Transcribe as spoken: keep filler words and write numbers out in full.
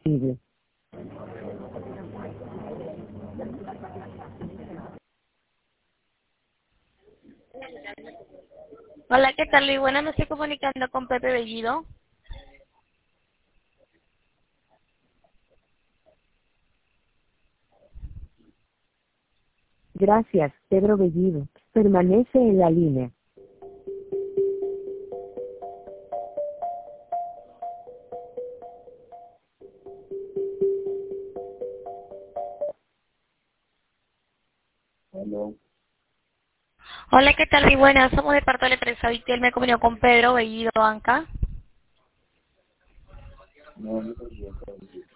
Bellido. Hola, ¿qué tal? Y bueno, me estoy comunicando con Pepe Bellido. Gracias, Pedro Bellido. Permanece en la línea. Hello. Hola, ¿qué tal? Y bueno, somos de parte de la empresa Vitel. Me comunico con Pedro Bellido Banca. No, no te preocupes.